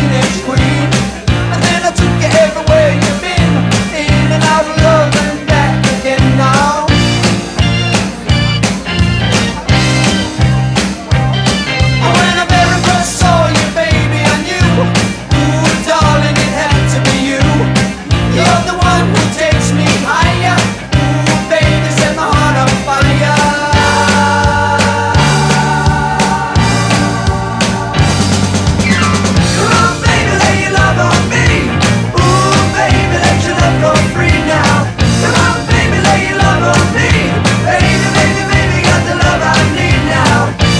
teenage queen. And then I took you everywhere you've been, in and out of love and back again now. And when I very first saw you, baby, I knew, ooh, darling, it had to be you. You're the one who takes me higher. Ooh, baby, set my heart on fire. Come on, baby, lay your love on me. Ooh, baby, let your love go free now. Come on, baby, lay your love on me. Baby, baby, baby, got the love I need now.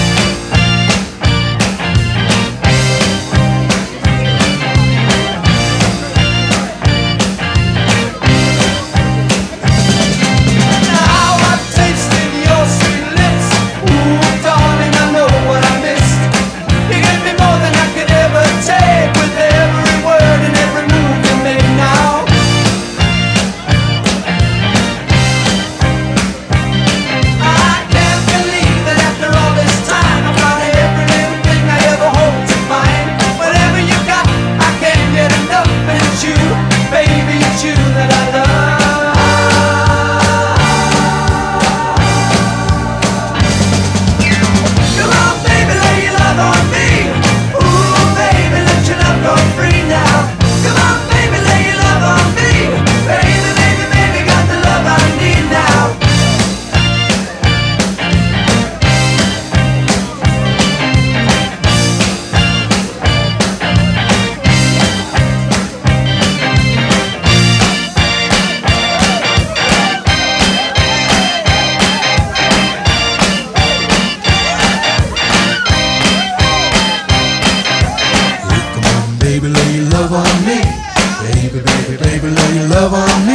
Now I've tasted your sweet lips. Ooh, darling, I know what I missed. You gave me more than I could ever take, with every word and every move you made now. I can't believe that after all this time I found every little thing I ever hoped to find. Whatever you got, I can't get enough, and it's you, baby, it's you that I love. Come on, baby, lay your love on me. Ooh, baby, let your love go free now. Come on, baby, lay your love on me. Baby, baby, baby, got the love I need now. Come on, baby, lay your love on me. Baby, baby, baby, lay your love on me.